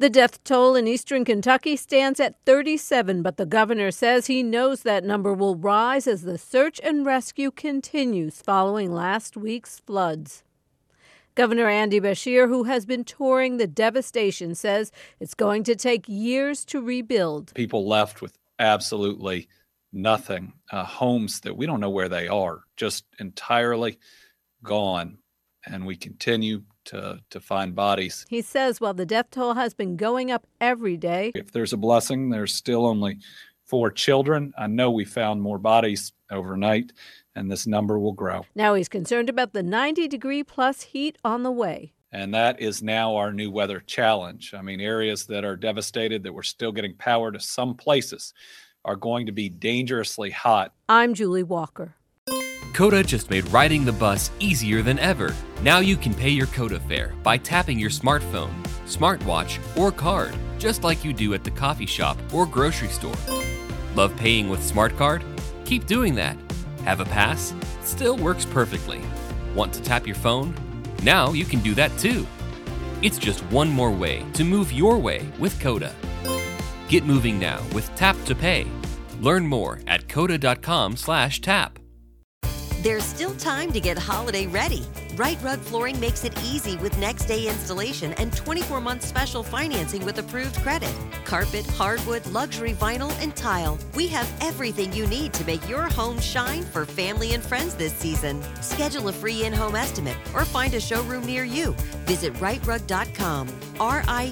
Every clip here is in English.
The death toll in eastern Kentucky stands at 37, but the governor says he knows that number will rise as the search and rescue continues following last week's floods. Governor Andy Beshear, who has been touring the devastation, says it's going to take years to rebuild. People left with absolutely nothing, homes that we don't know where they are, just entirely gone. And we continue to find bodies. He says while the death toll has been going up every day, if there's a blessing, there's still only 4 children. I know we found more bodies overnight, and this number will grow. Now he's concerned about the 90-degree-plus heat on the way. And that is now our new weather challenge. I mean, areas that are devastated, that we're still getting power to some places, are going to be dangerously hot. I'm Julie Walker. Coda just made riding the bus easier than ever. Now you can pay your Coda fare by tapping your smartphone, smartwatch, or card, just like you do at the coffee shop or grocery store. Love paying with Smart Card? Keep doing that. Have a pass? Still works perfectly. Want to tap your phone? Now you can do that too. It's just one more way to move your way with Coda. Get moving now with Tap to Pay. Learn more at coda.com/tap. There's still time to get holiday ready. Right Rug Flooring makes it easy with next day installation and 24-month special financing with approved credit. Carpet, hardwood, luxury vinyl, and tile. We have everything you need to make your home shine for family and friends this season. Schedule a free in-home estimate or find a showroom near you. Visit rightrug.com,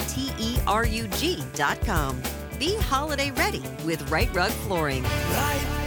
RITERUG.com. Be holiday ready with Right Rug Flooring. Right